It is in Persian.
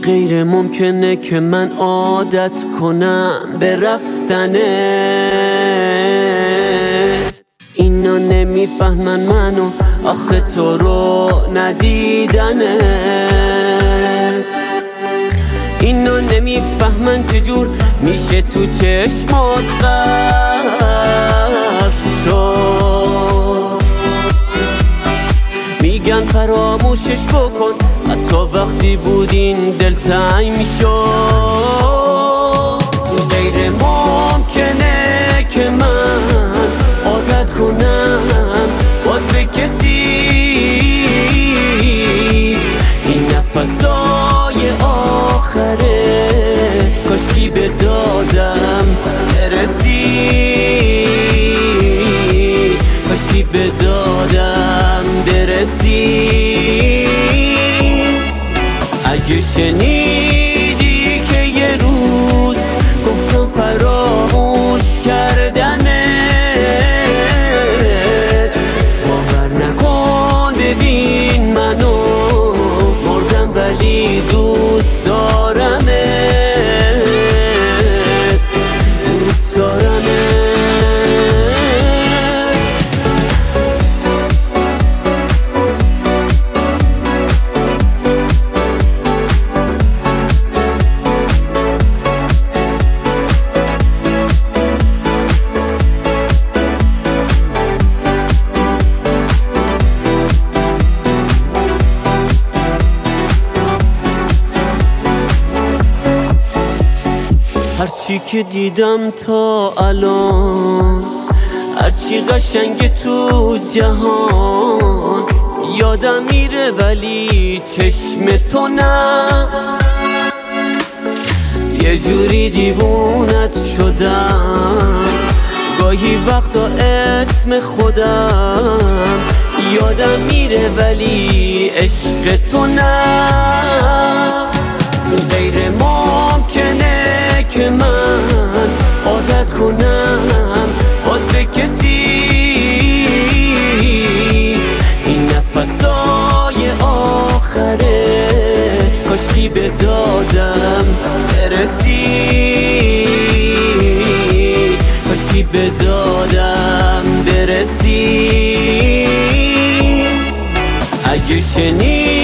غیر ممکنه که من عادت کنم به رفتنت. اینا نمیفهمن منو آخه تو رو ندیدنت. اینا نمیفهمن چجور میشه تو چشمات غرق شد. میگن فراموشش بکن حتی وقتی بودین دلتنگ میشد. غیر ممکنه که من عادت کنم باز به کسی. این نفسای آخره کاشکی به دادم برسی. کاشکی به دادم برسی. اگه شنیدی که یه روز گفتم فراموش کردنت، باور نکن ببین منو مردم ولی دوست دارمت. دوست دارمت. هرچی که دیدم تا الان، هرچی قشنگ تو جهان، یادم میره ولی چشم تو نه. یه جوری دیوونت شدم گاهی وقتا اسم خودم یادم میره ولی عشق تو نه. غیر ممکنه که من عادت کنم باز به کسی. این نفسای آخره کاشکی به دادم برسی. کاشکی به دادم برسی. اگه شنیدی